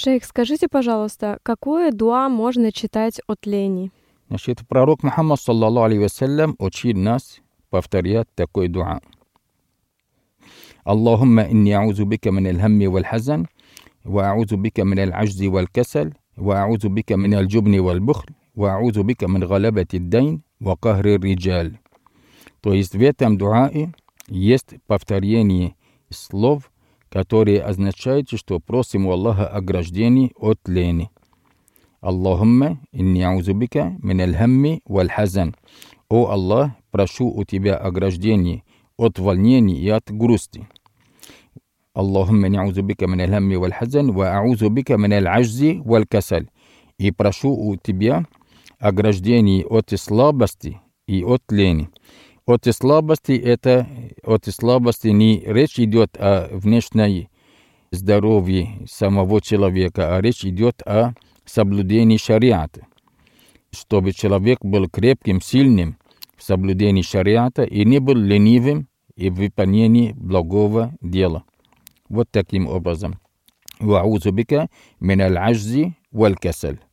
Шейх, скажите, пожалуйста, какое дуа можно читать от лени? Значит, пророк Мухаммад, саллаллаху алейхи вассалям, учил нас повторять такой дуа. Аллахумма инни а'узу бика мин аль-хамми валь-хазан, ва а'узу бика мин аль-аджзи валь-касал, ва а'узу бика мин аль-джубни валь-бухл, ва а'узу бика мин галабати ад-дайн ва кахри ар-риджаль. То есть в этом дуае есть повторение слов, которые означают, что просим у Аллаха ограждений от лени. Аллахумма инни а'узу бика мин аль-хамми валь-хазан. О Аллах, прошу у Тебя ограждений от волнений и от грусти. Аллахумма инни а'узу бика мин аль-хамми валь-хазан ва а'узу бика мин аль-аджзи валь-касаль. И прошу у Тебя ограждений от слабости и от лени. От слабости не речь идет о внешней здоровье самого человека, а речь идет о соблюдении шариата. Чтобы человек был крепким, сильным в соблюдении шариата и не был ленивым и в выполнении благого дела. Вот таким образом. Ва а'узу бика мин аль-аджзи валь-касаль.